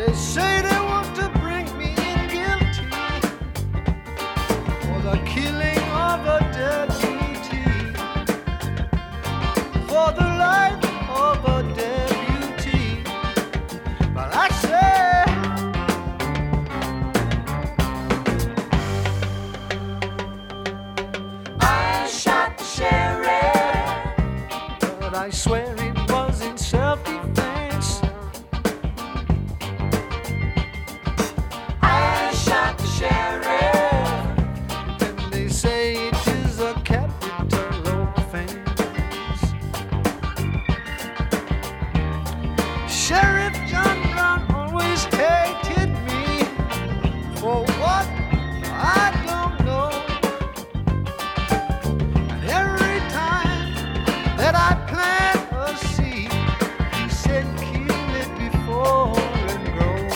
They say they want to bring me in guilty for the killing of a deputy, for the life of a deputy. But I say, I shot the sheriff, but I swear it was in self-defense. I shot the sheriff, and they say it is a capital offense. Sheriff John Brown always hated me for what I don't know. And every time that I plant a seed, he said, kill it before it grows.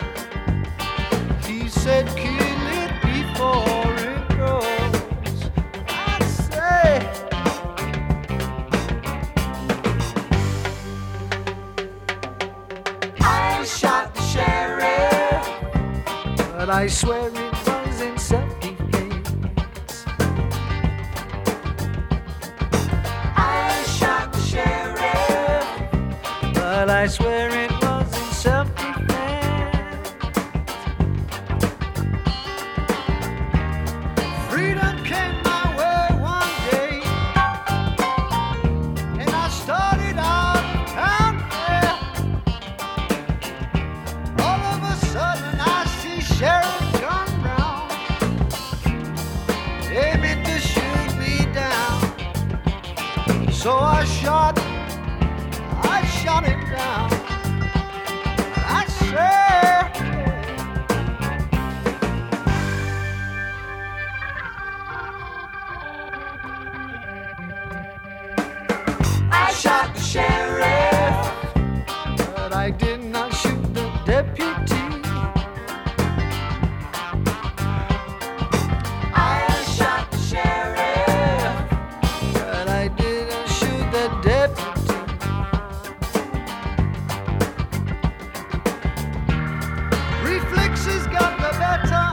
He said, kill it before it grows. I say, I shot the sheriff, but I swear it was in self-defense. I shot the sheriff, but I swear it was in self-defense. Freedom came my way one day, and I started out down there. All of a sudden I see Sheriff John Brown aiming to shoot me down. So I shot him down. I said, I shot the sheriff, but I did not shoot the deputy. I shot the sheriff, but I didn't shoot the deputy. Reflexes got the better